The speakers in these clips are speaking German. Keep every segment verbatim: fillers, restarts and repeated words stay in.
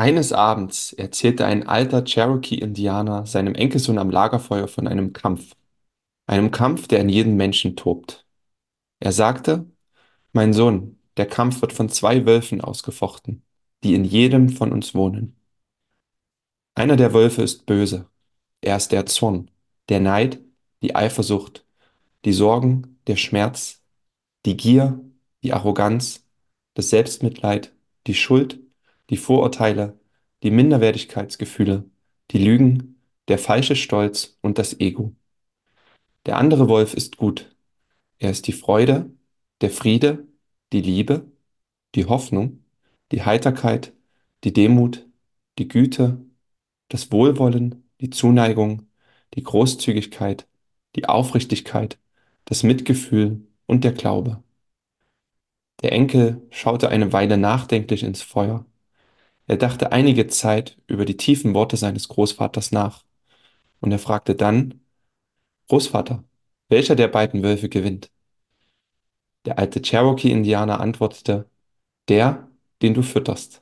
Eines Abends erzählte ein alter Cherokee-Indianer seinem Enkelsohn am Lagerfeuer von einem Kampf. Einem Kampf, der in jedem Menschen tobt. Er sagte, mein Sohn, der Kampf wird von zwei Wölfen ausgefochten, die in jedem von uns wohnen. Einer der Wölfe ist böse. Er ist der Zorn, der Neid, die Eifersucht, die Sorgen, der Schmerz, die Gier, die Arroganz, das Selbstmitleid, die Schuld, die Vorurteile, die Minderwertigkeitsgefühle, die Lügen, der falsche Stolz und das Ego. Der andere Wolf ist gut. Er ist die Freude, der Friede, die Liebe, die Hoffnung, die Heiterkeit, die Demut, die Güte, das Wohlwollen, die Zuneigung, die Großzügigkeit, die Aufrichtigkeit, das Mitgefühl und der Glaube. Der Enkel schaute eine Weile nachdenklich ins Feuer. Er dachte einige Zeit über die tiefen Worte seines Großvaters nach, und er fragte dann, Großvater, welcher der beiden Wölfe gewinnt? Der alte Cherokee-Indianer antwortete, der, den du fütterst.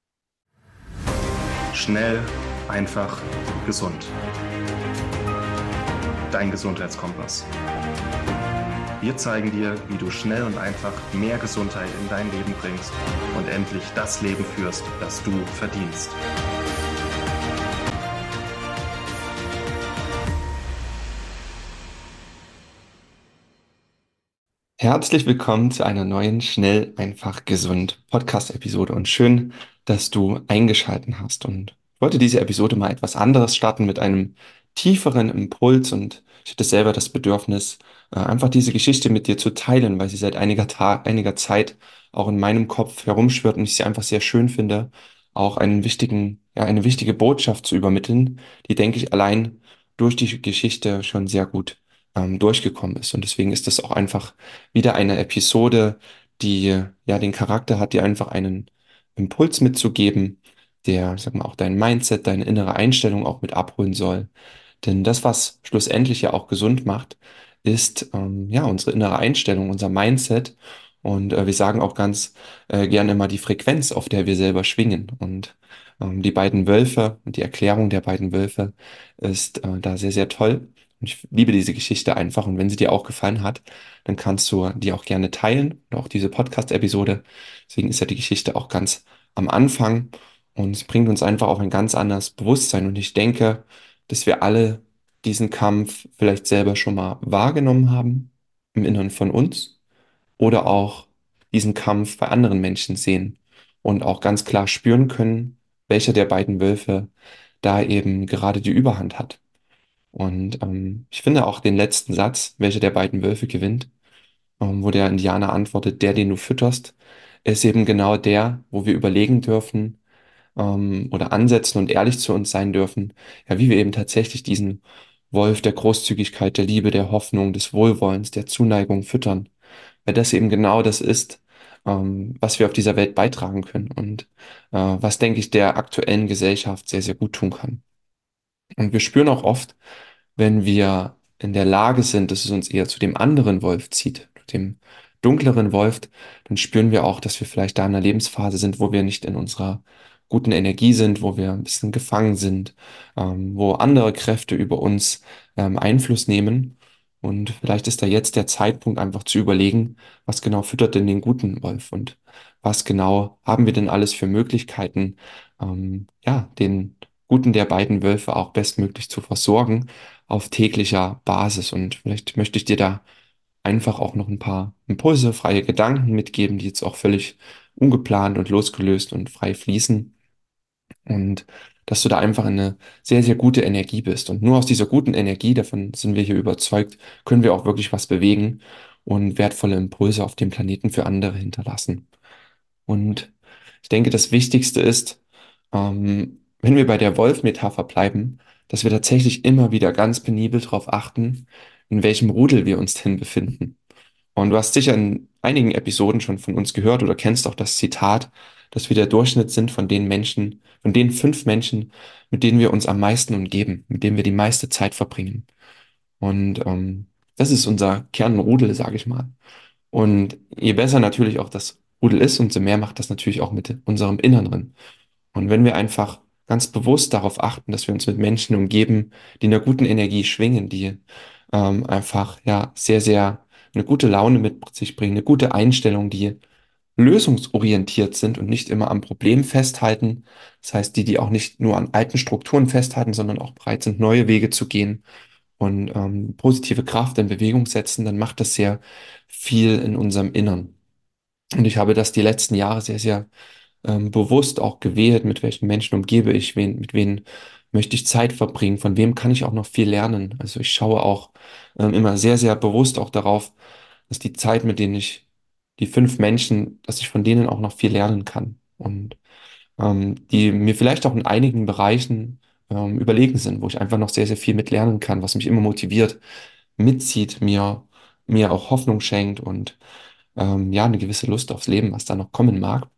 Schnell, einfach, gesund. Dein Gesundheitskompass. Wir zeigen dir, wie du schnell und einfach mehr Gesundheit in dein Leben bringst und endlich das Leben führst, das du verdienst. Herzlich willkommen zu einer neuen Schnell, einfach, gesund Podcast-Episode und schön, dass du eingeschalten hast. Und ich wollte diese Episode mal etwas anderes starten mit einem tieferen Impuls, und ich hatte selber das Bedürfnis, äh, einfach diese Geschichte mit dir zu teilen, weil sie seit einiger Ta einiger Zeit auch in meinem Kopf herumschwirrt und ich sie einfach sehr schön finde, auch einen wichtigen, ja, eine wichtige Botschaft zu übermitteln, die, denke ich, allein durch die Geschichte schon sehr gut ähm, durchgekommen ist. Und deswegen ist das auch einfach wieder eine Episode, die ja den Charakter hat, dir einfach einen Impuls mitzugeben, der, sag mal, auch dein Mindset, deine innere Einstellung auch mit abholen soll. Denn das, was schlussendlich ja auch gesund macht, ist ähm, ja unsere innere Einstellung, unser Mindset. Und äh, wir sagen auch ganz äh, gerne immer die Frequenz, auf der wir selber schwingen. Und ähm, die beiden Wölfe und die Erklärung der beiden Wölfe ist äh, da sehr, sehr toll. Und ich liebe diese Geschichte einfach. Und wenn sie dir auch gefallen hat, dann kannst du die auch gerne teilen oder auch diese Podcast-Episode. Deswegen ist ja die Geschichte auch ganz am Anfang und es bringt uns einfach auch ein ganz anderes Bewusstsein. Und ich denke, dass wir alle diesen Kampf vielleicht selber schon mal wahrgenommen haben im Inneren von uns oder auch diesen Kampf bei anderen Menschen sehen und auch ganz klar spüren können, welcher der beiden Wölfe da eben gerade die Überhand hat. Und ähm, ich finde auch den letzten Satz, welcher der beiden Wölfe gewinnt, ähm, wo der Indianer antwortet, der, den du fütterst, ist eben genau der, wo wir überlegen dürfen, ähm, oder ansetzen und ehrlich zu uns sein dürfen, ja, wie wir eben tatsächlich diesen Wolf der Großzügigkeit, der Liebe, der Hoffnung, des Wohlwollens, der Zuneigung füttern. Weil das eben genau das ist, ähm, was wir auf dieser Welt beitragen können und äh, was, denke ich, der aktuellen Gesellschaft sehr, sehr gut tun kann. Und wir spüren auch oft, wenn wir in der Lage sind, dass es uns eher zu dem anderen Wolf zieht, zu dem dunkleren Wolf, dann spüren wir auch, dass wir vielleicht da in einer Lebensphase sind, wo wir nicht in unserer guten Energie sind, wo wir ein bisschen gefangen sind, ähm, wo andere Kräfte über uns ähm, Einfluss nehmen. Und vielleicht ist da jetzt der Zeitpunkt, einfach zu überlegen, was genau füttert denn den guten Wolf und was genau haben wir denn alles für Möglichkeiten, ähm, ja, den guten der beiden Wölfe auch bestmöglich zu versorgen auf täglicher Basis. Und vielleicht möchte ich dir da einfach auch noch ein paar Impulse, freie Gedanken mitgeben, die jetzt auch völlig ungeplant und losgelöst und frei fließen. Und dass du da einfach in eine sehr, sehr gute Energie bist. Und nur aus dieser guten Energie, davon sind wir hier überzeugt, können wir auch wirklich was bewegen und wertvolle Impulse auf dem Planeten für andere hinterlassen. Und ich denke, das Wichtigste ist, ähm, wenn wir bei der Wolf-Metapher bleiben, dass wir tatsächlich immer wieder ganz penibel darauf achten, in welchem Rudel wir uns denn befinden. Und du hast sicher in einigen Episoden schon von uns gehört oder kennst auch das Zitat, dass wir der Durchschnitt sind von den Menschen, von den fünf Menschen, mit denen wir uns am meisten umgeben, mit denen wir die meiste Zeit verbringen. Und ähm, das ist unser Kernrudel, sage ich mal. Und je besser natürlich auch das Rudel ist, umso mehr macht das natürlich auch mit unserem Inneren. Und wenn wir einfach ganz bewusst darauf achten, dass wir uns mit Menschen umgeben, die in einer guten Energie schwingen, die ähm, einfach ja sehr, sehr eine gute Laune mit sich bringen, eine gute Einstellung, die lösungsorientiert sind und nicht immer am Problem festhalten. Das heißt, die, die auch nicht nur an alten Strukturen festhalten, sondern auch bereit sind, neue Wege zu gehen und ähm, positive Kraft in Bewegung setzen, dann macht das sehr viel in unserem Innern. Und ich habe das die letzten Jahre sehr, sehr ähm, bewusst auch gewählt, mit welchen Menschen umgebe ich, wen, mit wem möchte ich Zeit verbringen, von wem kann ich auch noch viel lernen. Also ich schaue auch ähm, immer sehr, sehr bewusst auch darauf, dass die Zeit, mit denen ich, die fünf Menschen, dass ich von denen auch noch viel lernen kann und ähm, die mir vielleicht auch in einigen Bereichen ähm, überlegen sind, wo ich einfach noch sehr, sehr viel mit lernen kann, was mich immer motiviert, mitzieht, mir, mir auch Hoffnung schenkt und ähm, ja, eine gewisse Lust aufs Leben, was da noch kommen mag.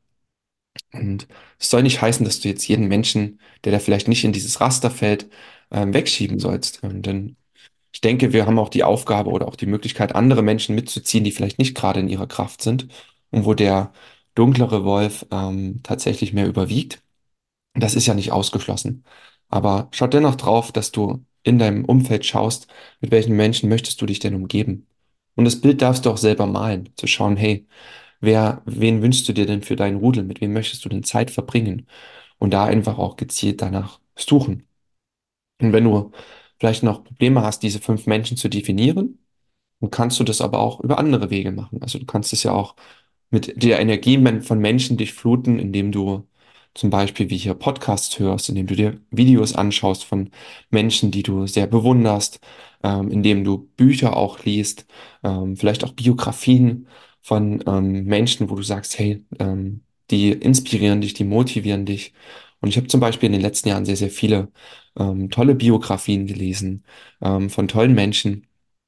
Und es soll nicht heißen, dass du jetzt jeden Menschen, der da vielleicht nicht in dieses Raster fällt, ähm, wegschieben sollst. Ähm, denn ich denke, wir haben auch die Aufgabe oder auch die Möglichkeit, andere Menschen mitzuziehen, die vielleicht nicht gerade in ihrer Kraft sind und wo der dunklere Wolf ähm, tatsächlich mehr überwiegt. Das ist ja nicht ausgeschlossen. Aber schau dennoch drauf, dass du in deinem Umfeld schaust, mit welchen Menschen möchtest du dich denn umgeben. Und das Bild darfst du auch selber malen, zu schauen, hey, wer, wen wünschst du dir denn für deinen Rudel? Mit wem möchtest du denn Zeit verbringen? Und da einfach auch gezielt danach suchen. Und wenn du vielleicht noch Probleme hast, diese fünf Menschen zu definieren, dann kannst du das aber auch über andere Wege machen. Also du kannst es ja auch mit der Energie men- von Menschen dich fluten, indem du zum Beispiel wie hier Podcasts hörst, indem du dir Videos anschaust von Menschen, die du sehr bewunderst, ähm, indem du Bücher auch liest, ähm, vielleicht auch Biografien von ähm, Menschen, wo du sagst, hey, ähm, die inspirieren dich, die motivieren dich. Und ich habe zum Beispiel in den letzten Jahren sehr, sehr viele ähm, tolle Biografien gelesen ähm, von tollen Menschen.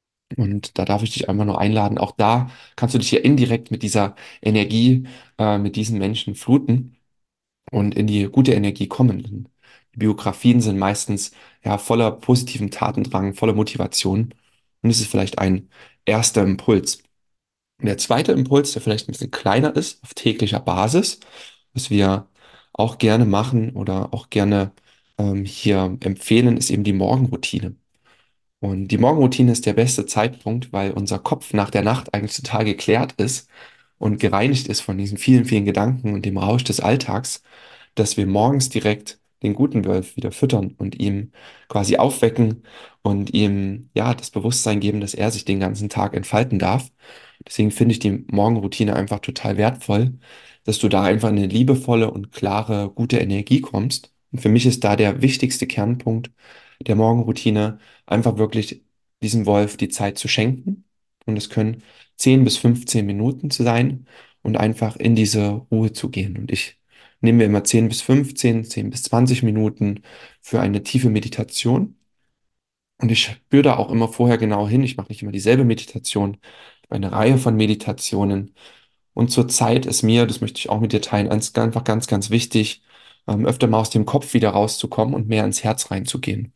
Und da darf ich dich einfach nur einladen. Auch da kannst du dich ja indirekt mit dieser Energie, äh, mit diesen Menschen fluten und in die gute Energie kommen. Denn die Biografien sind meistens ja voller positiven Tatendrang, voller Motivation. Und es ist vielleicht ein erster Impuls. Und der zweite Impuls, der vielleicht ein bisschen kleiner ist, auf täglicher Basis, was wir auch gerne machen oder auch gerne ähm, hier empfehlen, ist eben die Morgenroutine. Und die Morgenroutine ist der beste Zeitpunkt, weil unser Kopf nach der Nacht eigentlich total geklärt ist und gereinigt ist von diesen vielen, vielen Gedanken und dem Rausch des Alltags, dass wir morgens direkt den guten Wolf wieder füttern und ihm quasi aufwecken und ihm ja das Bewusstsein geben, dass er sich den ganzen Tag entfalten darf. Deswegen finde ich die Morgenroutine einfach total wertvoll, dass du da einfach in eine liebevolle und klare, gute Energie kommst. Und für mich ist da der wichtigste Kernpunkt der Morgenroutine einfach wirklich diesem Wolf die Zeit zu schenken. Und es können zehn bis fünfzehn Minuten zu sein und einfach in diese Ruhe zu gehen. Und ich nehme mir immer zehn bis fünfzehn, zehn bis zwanzig Minuten für eine tiefe Meditation. Und ich spüre da auch immer vorher genau hin. Ich mache nicht immer dieselbe Meditation, ich habe eine Reihe von Meditationen. Und zur Zeit ist mir, das möchte ich auch mit dir teilen, eins- einfach ganz, ganz wichtig, ähm, öfter mal aus dem Kopf wieder rauszukommen und mehr ins Herz reinzugehen.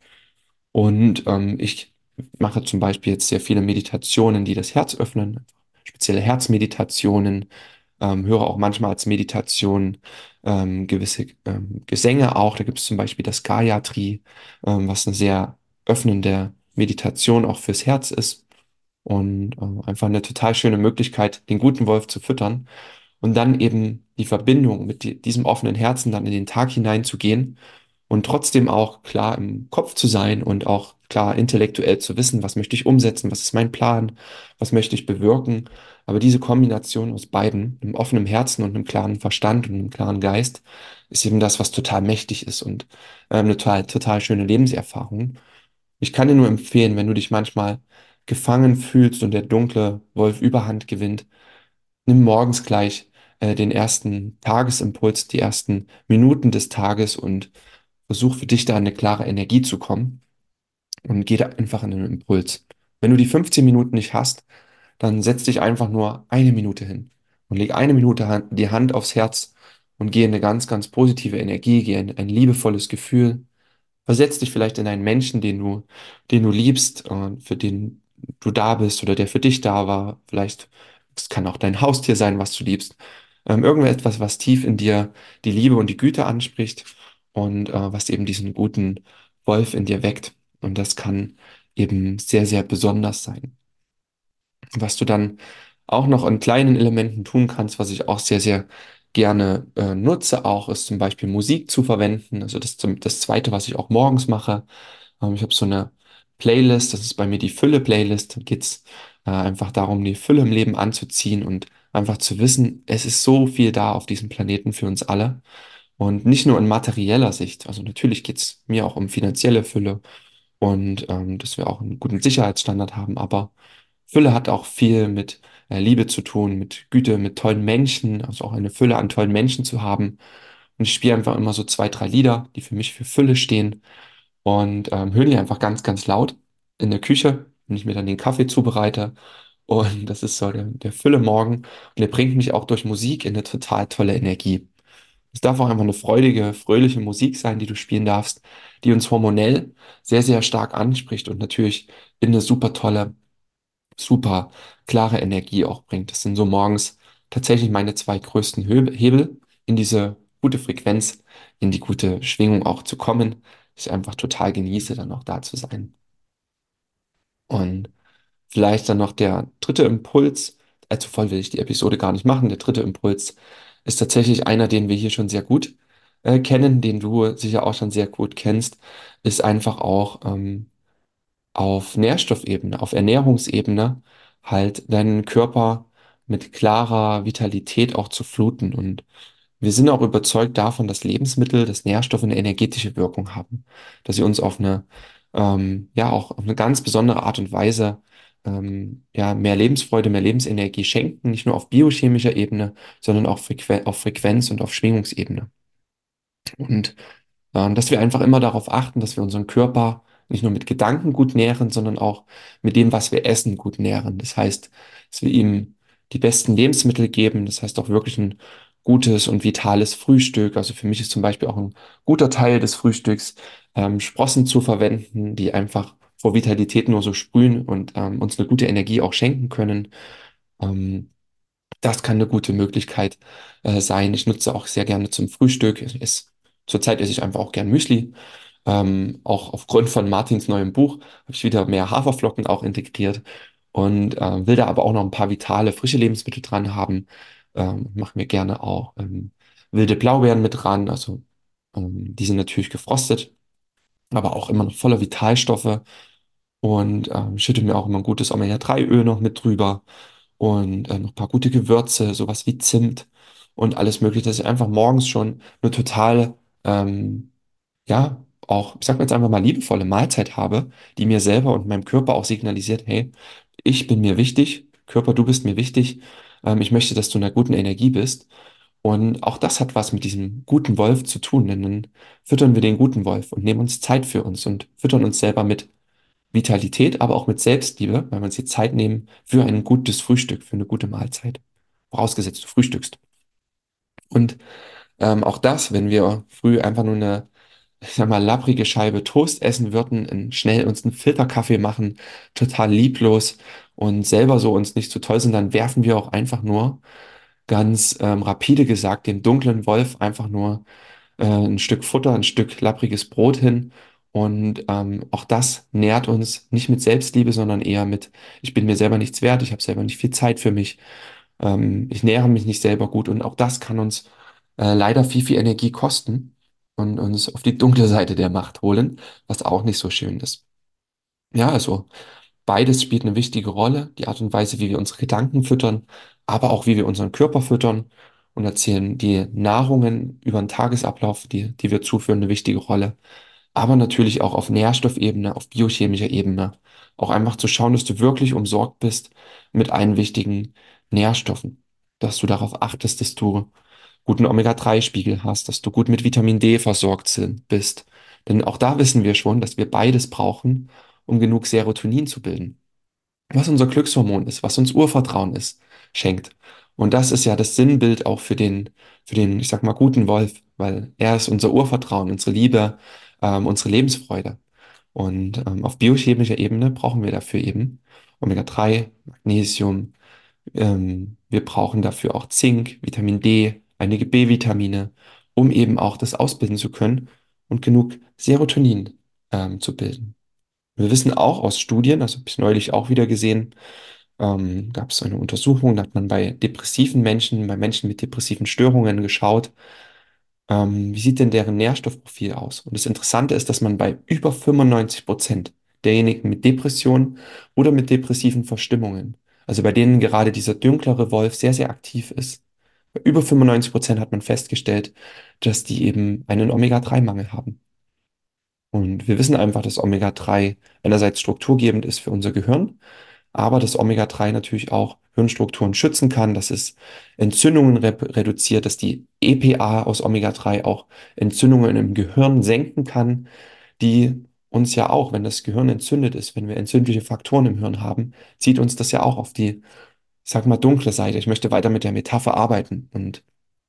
Und ähm, ich mache zum Beispiel jetzt sehr viele Meditationen, die das Herz öffnen, spezielle Herzmeditationen, ähm, höre auch manchmal als Meditation ähm, gewisse ähm, Gesänge auch. Da gibt es zum Beispiel das Gayatri, ähm, was eine sehr öffnende Meditation auch fürs Herz ist und ähm, einfach eine total schöne Möglichkeit, den guten Wolf zu füttern und dann eben die Verbindung mit die, diesem offenen Herzen dann in den Tag hineinzugehen und trotzdem auch klar im Kopf zu sein und auch klar intellektuell zu wissen, was möchte ich umsetzen, was ist mein Plan, was möchte ich bewirken. Aber diese Kombination aus beiden, einem offenen Herzen und einem klaren Verstand und einem klaren Geist, ist eben das, was total mächtig ist und ähm, eine total, total schöne Lebenserfahrung. Ich kann dir nur empfehlen, wenn du dich manchmal gefangen fühlst und der dunkle Wolf Überhand gewinnt, nimm morgens gleich äh, den ersten Tagesimpuls, die ersten Minuten des Tages und versuch für dich da eine klare Energie zu kommen und geh da einfach in den Impuls. Wenn du die fünfzehn Minuten nicht hast, dann setz dich einfach nur eine Minute hin und leg eine Minute Han- die Hand aufs Herz und geh in eine ganz, ganz positive Energie, geh in ein liebevolles Gefühl. Versetz dich vielleicht in einen Menschen, den du, den du liebst und für den du da bist oder der für dich da war. Vielleicht, es kann auch dein Haustier sein, was du liebst. Ähm, irgendetwas, was tief in dir die Liebe und die Güte anspricht und äh, was eben diesen guten Wolf in dir weckt. Und das kann eben sehr, sehr besonders sein. Was du dann auch noch an kleinen Elementen tun kannst, was ich auch sehr, sehr gerne äh, nutze, auch ist zum Beispiel Musik zu verwenden. Also das, zum- das Zweite, was ich auch morgens mache. Ähm, ich habe so eine Playlist, das ist bei mir die Fülle-Playlist. Da geht es äh, einfach darum, die Fülle im Leben anzuziehen und einfach zu wissen, es ist so viel da auf diesem Planeten für uns alle. Und nicht nur in materieller Sicht. Also natürlich geht es mir auch um finanzielle Fülle und ähm, dass wir auch einen guten Sicherheitsstandard haben. Aber Fülle hat auch viel mit äh, Liebe zu tun, mit Güte, mit tollen Menschen, also auch eine Fülle an tollen Menschen zu haben. Und ich spiele einfach immer so zwei, drei Lieder, die für mich für Fülle stehen und ähm, höre die einfach ganz, ganz laut in der Küche, wenn ich mir dann den Kaffee zubereite. Und das ist so der, der Fülle-Morgen. Und der bringt mich auch durch Musik in eine total tolle Energie. Es darf auch einfach eine freudige, fröhliche Musik sein, die du spielen darfst, die uns hormonell sehr, sehr stark anspricht und natürlich in eine super tolle, super klare Energie auch bringt. Das sind so morgens tatsächlich meine zwei größten Hö- Hebel, in diese gute Frequenz, in die gute Schwingung auch zu kommen. Ich einfach total genieße, dann auch da zu sein. Und vielleicht dann noch der dritte Impuls. Allzu voll will ich die Episode gar nicht machen. Der dritte Impuls ist tatsächlich einer, den wir hier schon sehr gut äh, kennen, den du sicher auch schon sehr gut kennst, ist einfach auch ähm, auf Nährstoffebene, auf Ernährungsebene halt deinen Körper mit klarer Vitalität auch zu fluten. Und wir sind auch überzeugt davon, dass Lebensmittel, dass Nährstoffe eine energetische Wirkung haben, dass sie uns auf eine, ähm, ja, auch auf eine ganz besondere Art und Weise, ähm, ja, mehr Lebensfreude, mehr Lebensenergie schenken, nicht nur auf biochemischer Ebene, sondern auch Frequen auf Frequenz- und auf Schwingungsebene. Und ähm, dass wir einfach immer darauf achten, dass wir unseren Körper nicht nur mit Gedanken gut nähren, sondern auch mit dem, was wir essen, gut nähren. Das heißt, dass wir ihm die besten Lebensmittel geben. Das heißt auch wirklich ein gutes und vitales Frühstück. Also für mich ist zum Beispiel auch ein guter Teil des Frühstücks, ähm, Sprossen zu verwenden, die einfach vor Vitalität nur so sprühen und ähm, uns eine gute Energie auch schenken können. Ähm, Das kann eine gute Möglichkeit äh, sein. Ich nutze auch sehr gerne zum Frühstück. Ich esse, zurzeit esse ich einfach auch gern Müsli. Ähm, auch aufgrund von Martins neuem Buch habe ich wieder mehr Haferflocken auch integriert und äh, will da aber auch noch ein paar vitale, frische Lebensmittel dran haben. Ähm, mache mir gerne auch ähm, wilde Blaubeeren mit dran. Also ähm, die sind natürlich gefrostet, aber auch immer noch voller Vitalstoffe und ähm, schütte mir auch immer ein gutes Omega drei Öl noch mit drüber und äh, noch ein paar gute Gewürze, sowas wie Zimt und alles Mögliche, dass ich einfach morgens schon eine total, ähm, ja, auch, ich sag mal jetzt einfach mal liebevolle Mahlzeit habe, die mir selber und meinem Körper auch signalisiert, hey, ich bin mir wichtig, Körper, du bist mir wichtig, ähm, ich möchte, dass du in einer guten Energie bist. Und auch das hat was mit diesem guten Wolf zu tun, denn dann füttern wir den guten Wolf und nehmen uns Zeit für uns und füttern uns selber mit Vitalität, aber auch mit Selbstliebe, weil wir uns die Zeit nehmen für ein gutes Frühstück, für eine gute Mahlzeit. Vorausgesetzt, du frühstückst. Und ähm, auch das, wenn wir früh einfach nur eine, ich sag mal, lapprige Scheibe Toast essen würden, in, schnell uns einen Filterkaffee machen, total lieblos und selber so uns nicht so toll sind, dann werfen wir auch einfach nur, ganz ähm, rapide gesagt, dem dunklen Wolf einfach nur äh, ein Stück Futter, ein Stück lappriges Brot hin. Und ähm, auch das nährt uns nicht mit Selbstliebe, sondern eher mit, ich bin mir selber nichts wert, ich habe selber nicht viel Zeit für mich, ähm, ich nähere mich nicht selber gut. Und auch das kann uns äh, leider viel, viel Energie kosten und uns auf die dunkle Seite der Macht holen, was auch nicht so schön ist. Ja, also beides spielt eine wichtige Rolle, die Art und Weise, wie wir unsere Gedanken füttern, aber auch wie wir unseren Körper füttern und erzählen die Nahrungen über den Tagesablauf, die, die wir zuführen, eine wichtige Rolle. Aber natürlich auch auf Nährstoffebene, auf biochemischer Ebene. Auch einfach zu schauen, dass du wirklich umsorgt bist mit allen wichtigen Nährstoffen. Dass du darauf achtest, dass du guten Omega drei Spiegel hast, dass du gut mit Vitamin D versorgt sind, bist. Denn auch da wissen wir schon, dass wir beides brauchen, um genug Serotonin zu bilden, was unser Glückshormon ist, was uns Urvertrauen ist, schenkt. Und das ist ja das Sinnbild auch für den, für den, ich sag mal, guten Wolf, weil er ist unser Urvertrauen, unsere Liebe, ähm, unsere Lebensfreude. Und ähm, auf biochemischer Ebene brauchen wir dafür eben Omega drei, Magnesium, Ähm, wir brauchen dafür auch Zink, Vitamin D, einige B-Vitamine, um eben auch das ausbilden zu können und genug Serotonin ähm, zu bilden. Wir wissen auch aus Studien, also habe ich neulich auch wieder gesehen, ähm, gab es eine Untersuchung, da hat man bei depressiven Menschen, bei Menschen mit depressiven Störungen geschaut, ähm, wie sieht denn deren Nährstoffprofil aus? Und das Interessante ist, dass man bei über fünfundneunzig Prozent derjenigen mit Depressionen oder mit depressiven Verstimmungen, also bei denen gerade dieser dunklere Wolf sehr, sehr aktiv ist, bei über fünfundneunzig Prozent hat man festgestellt, dass die eben einen Omega drei Mangel haben. Und wir wissen einfach, dass Omega drei einerseits strukturgebend ist für unser Gehirn, aber dass Omega drei natürlich auch Hirnstrukturen schützen kann, dass es Entzündungen rep- reduziert, dass die E P A aus Omega drei auch Entzündungen im Gehirn senken kann, die uns ja auch, wenn das Gehirn entzündet ist, wenn wir entzündliche Faktoren im Hirn haben, zieht uns das ja auch auf die, ich sag mal, dunkle Seite. Ich möchte weiter mit der Metapher arbeiten und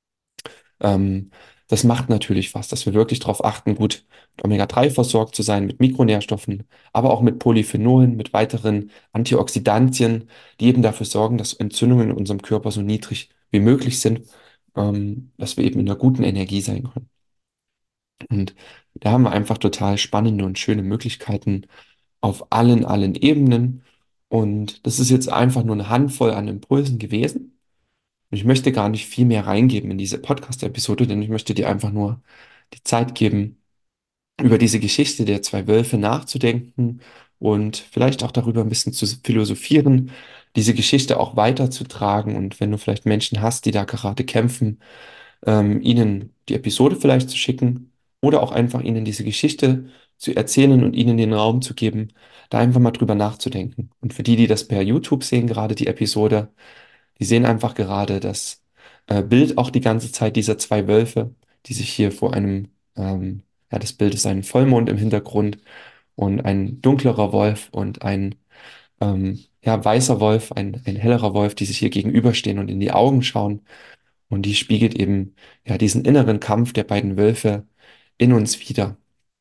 ähm, das macht natürlich was, dass wir wirklich darauf achten, gut mit Omega drei versorgt zu sein, mit Mikronährstoffen, aber auch mit Polyphenolen, mit weiteren Antioxidantien, die eben dafür sorgen, dass Entzündungen in unserem Körper so niedrig wie möglich sind, ähm, dass wir eben in einer guten Energie sein können. Und da haben wir einfach total spannende und schöne Möglichkeiten auf allen, allen Ebenen. Und das ist jetzt einfach nur eine Handvoll an Impulsen gewesen. Und ich möchte gar nicht viel mehr reingeben in diese Podcast-Episode, denn ich möchte dir einfach nur die Zeit geben, über diese Geschichte der zwei Wölfe nachzudenken und vielleicht auch darüber ein bisschen zu philosophieren, diese Geschichte auch weiterzutragen. Und wenn du vielleicht Menschen hast, die da gerade kämpfen, ähm, ihnen die Episode vielleicht zu schicken oder auch einfach ihnen diese Geschichte zu erzählen und ihnen den Raum zu geben, da einfach mal drüber nachzudenken. Und für die, die das per YouTube sehen, gerade die Episode, die sehen einfach gerade das äh, Bild auch die ganze Zeit dieser zwei Wölfe, die sich hier vor einem, ähm, ja, das Bild ist ein Vollmond im Hintergrund und ein dunklerer Wolf und ein ähm, ja, weißer Wolf, ein, ein hellerer Wolf, die sich hier gegenüberstehen und in die Augen schauen. Und die spiegelt eben ja diesen inneren Kampf der beiden Wölfe in uns wider.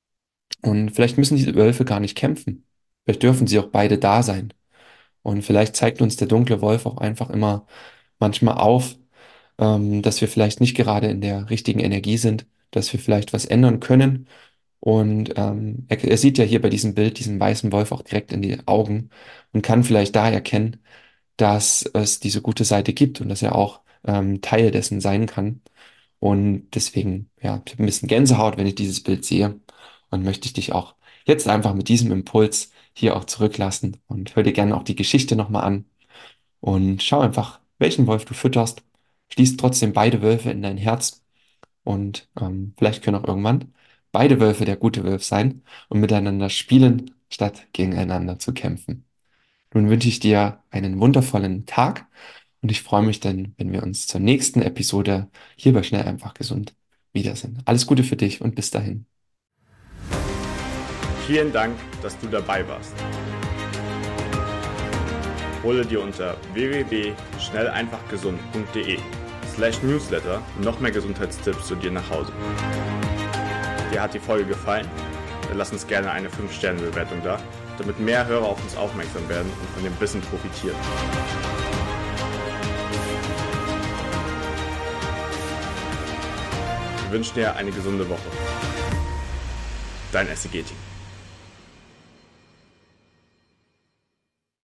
Und vielleicht müssen diese Wölfe gar nicht kämpfen. Vielleicht dürfen sie auch beide da sein. Und vielleicht zeigt uns der dunkle Wolf auch einfach immer manchmal auf, ähm, dass wir vielleicht nicht gerade in der richtigen Energie sind, dass wir vielleicht was ändern können. Und ähm, er, er sieht ja hier bei diesem Bild diesen weißen Wolf auch direkt in die Augen und kann vielleicht da erkennen, dass es diese gute Seite gibt und dass er auch ähm, Teil dessen sein kann. Und deswegen, ja, ich habe ein bisschen Gänsehaut, wenn ich dieses Bild sehe. Und möchte ich dich auch jetzt einfach mit diesem Impuls hier auch zurücklassen und hör dir gerne auch die Geschichte nochmal an und schau einfach, welchen Wolf du fütterst. Schließ trotzdem beide Wölfe in dein Herz und ähm, vielleicht können auch irgendwann beide Wölfe der gute Wolf sein und miteinander spielen, statt gegeneinander zu kämpfen. Nun wünsche ich dir einen wundervollen Tag und ich freue mich dann, wenn wir uns zur nächsten Episode hier bei Schnell einfach gesund wiedersehen. Alles Gute für dich und bis dahin. Vielen Dank, dass du dabei warst. Hole dir unter w w w punkt schnell einfach gesund punkt de slash newsletter noch mehr Gesundheitstipps zu dir nach Hause. Dir hat die Folge gefallen? Dann lass uns gerne eine fünf Sterne Bewertung da, damit mehr Hörer auf uns aufmerksam werden und von dem Wissen profitieren. Wir wünschen dir eine gesunde Woche. Dein S C G-Team.